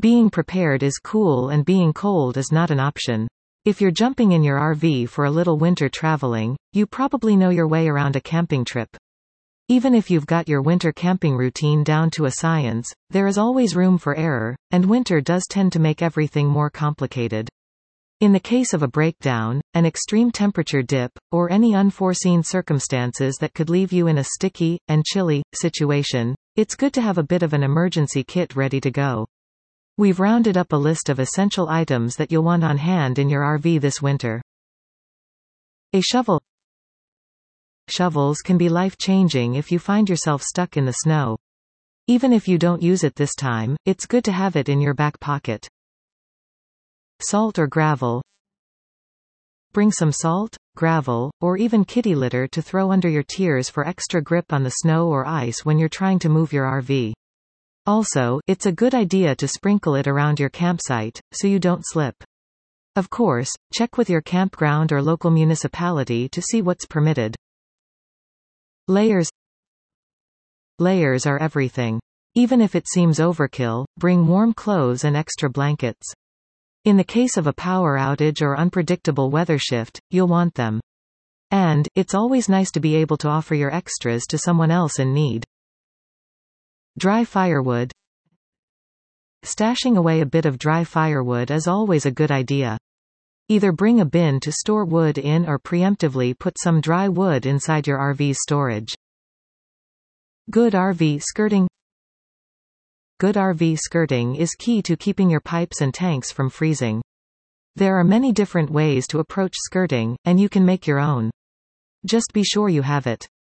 Being prepared is cool and being cold is not an option. If you're jumping in your RV for a little winter traveling, you probably know your way around a camping trip. Even if you've got your winter camping routine down to a science, there is always room for error, and winter does tend to make everything more complicated. In the case of a breakdown, an extreme temperature dip, or any unforeseen circumstances that could leave you in a sticky, and chilly, situation, it's good to have a bit of an emergency kit ready to go. We've rounded up a list of essential items that you'll want on hand in your RV this winter. A shovel. Shovels can be life-changing if you find yourself stuck in the snow. Even if you don't use it this time, it's good to have it in your back pocket. Salt or gravel. Bring some salt, gravel, or even kitty litter to throw under your tiers for extra grip on the snow or ice when you're trying to move your RV. Also, it's a good idea to sprinkle it around your campsite, so you don't slip. Of course, check with your campground or local municipality to see what's permitted. Layers. Layers are everything. Even if it seems overkill, bring warm clothes and extra blankets. In the case of a power outage or unpredictable weather shift, you'll want them. And, it's always nice to be able to offer your extras to someone else in need. Dry firewood. Stashing away a bit of dry firewood is always a good idea. Either bring a bin to store wood in or preemptively put some dry wood inside your RV's storage. Good RV skirting. Good RV skirting is key to keeping your pipes and tanks from freezing. There are many different ways to approach skirting, and you can make your own. Just be sure you have it.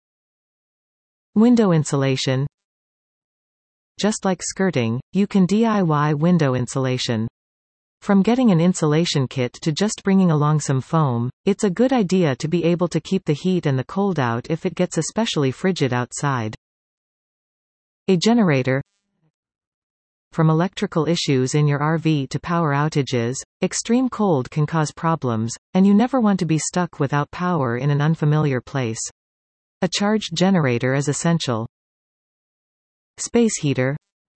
Window insulation. Just like skirting, you can DIY window insulation. From getting an insulation kit to just bringing along some foam, it's a good idea to be able to keep the heat and the cold out if it gets especially frigid outside. A generator. From electrical issues in your RV to power outages, extreme cold can cause problems, and you never want to be stuck without power in an unfamiliar place. A charged generator is essential. Space heater.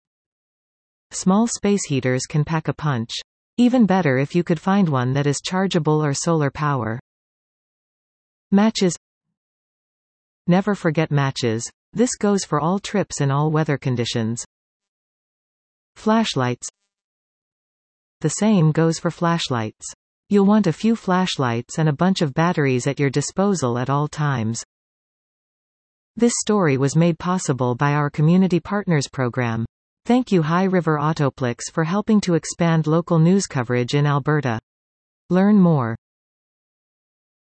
Small space heaters can pack a punch. Even better if you could find one that is chargeable or solar power. Matches. Never forget matches. This goes for all trips in all weather conditions. Flashlights. The same goes for flashlights. You'll want a few flashlights and a bunch of batteries at your disposal at all times. This story was made possible by our Community Partners program. Thank you High River Autoplex for helping to expand local news coverage in Alberta. Learn more